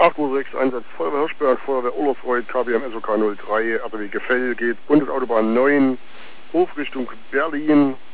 806 Einsatz Feuerwehr Hirschberg, Feuerwehr Ullerfreude, KBM SOK 03, RW Gefell geht Bundesautobahn 9, Hof Richtung Berlin.